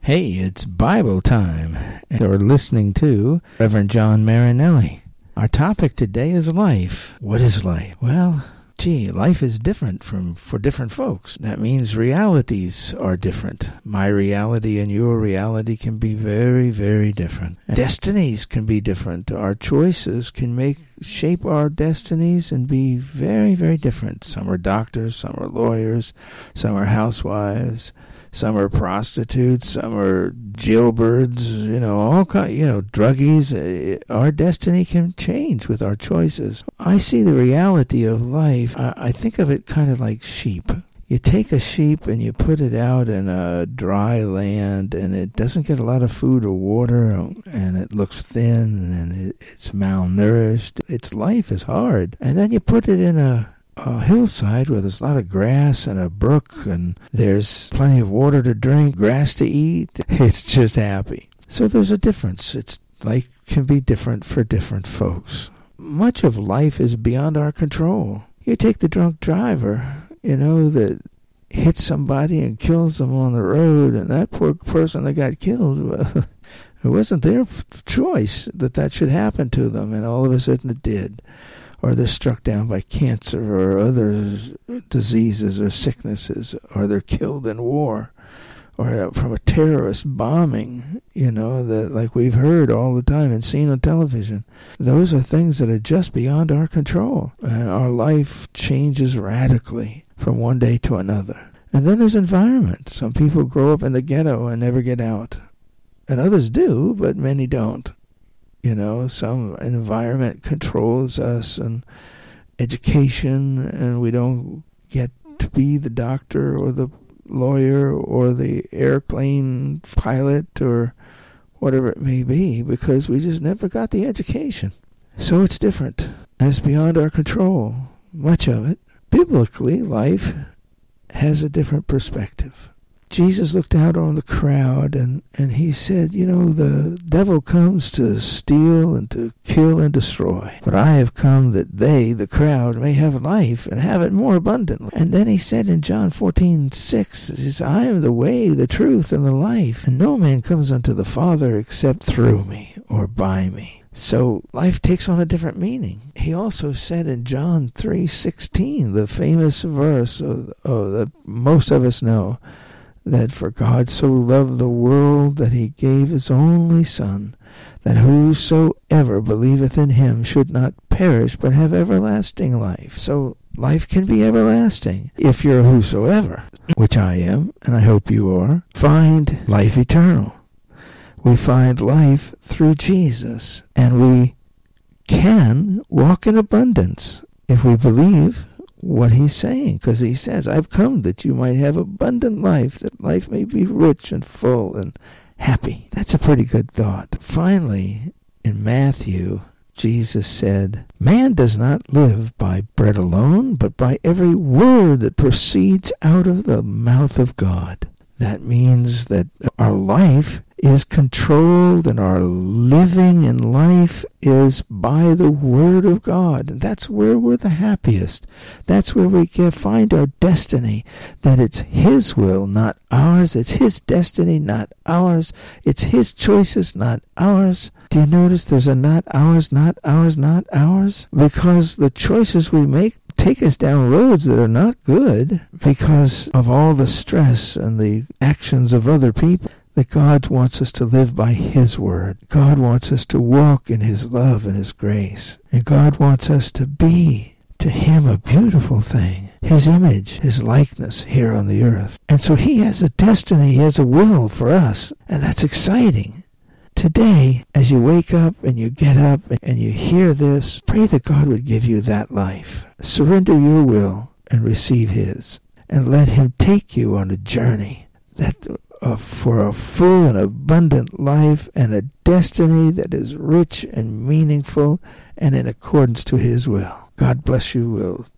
Hey, it's Bible time, and we're listening to Reverend John Marinelli. Our topic today is life. What is life? Well, life is different for different folks. That means realities are different. My reality and your reality can be very, very different. Destinies can be different. Our choices can shape our destinies and be very, very different. Some are doctors, some are lawyers, some are housewives, some are prostitutes, some are jailbirds, all kinds, druggies. Our destiny can change with our choices. I see the reality of life. I think of it kind of like sheep. You take a sheep and you put it out in a dry land, and it doesn't get a lot of food or water, and it looks thin, and it's malnourished. Its life is hard. And then you put it in a hillside where there's a lot of grass and a brook, and there's plenty of water to drink, grass to eat. It's just happy. So there's a difference. Life can be different for different folks. Much of life is beyond our control. You take the drunk driver, that hits somebody and kills them on the road, and that poor person that got killed, well, it wasn't their choice that should happen to them, and all of a sudden it did. Or they're struck down by cancer or other diseases or sicknesses, or they're killed in war, or from a terrorist bombing, that like we've heard all the time and seen on television. Those are things that are just beyond our control. And our life changes radically from one day to another. And then there's environment. Some people grow up in the ghetto and never get out. And others do, but many don't. Some environment controls us, and education, and we don't get to be the doctor or the lawyer or the airplane pilot or whatever it may be, because we just never got the education. So it's different. And it's beyond our control, much of it. Biblically, life has a different perspective. Jesus looked out on the crowd and he said, the devil comes to steal and to kill and destroy. But I have come that they, the crowd, may have life and have it more abundantly. And then he said in John 14:6, he says, I am the way, the truth, and the life. And no man comes unto the Father except through me or by me. So life takes on a different meaning. He also said in John 3:16, the famous verse that most of us know, that for God so loved the world that he gave his only Son, that whosoever believeth in him should not perish but have everlasting life. So life can be everlasting. If you're whosoever, which I am, and I hope you are, find life eternal. We find life through Jesus, and we can walk in abundance if we believe what he's saying, because he says, I've come that you might have abundant life, that life may be rich and full and happy. That's a pretty good thought. Finally, in Matthew, Jesus said, man does not live by bread alone, but by every word that proceeds out of the mouth of God. That means that our life is controlled, and our living in life is by the Word of God. And that's where we're the happiest. That's where we can find our destiny, that it's His will, not ours. It's His destiny, not ours. It's His choices, not ours. Do you notice there's a not ours, not ours, not ours? Because the choices we make take us down roads that are not good because of all the stress and the actions of other people. That God wants us to live by His Word. God wants us to walk in His love and His grace. And God wants us to be to Him a beautiful thing. His image, His likeness here on the earth. And so He has a destiny, He has a will for us. And that's exciting. Today, as you wake up and you get up and you hear this, pray that God would give you that life. Surrender your will and receive His. And let Him take you on a journey for a full and abundant life and a destiny that is rich and meaningful and in accordance to His will. God bless you. We'll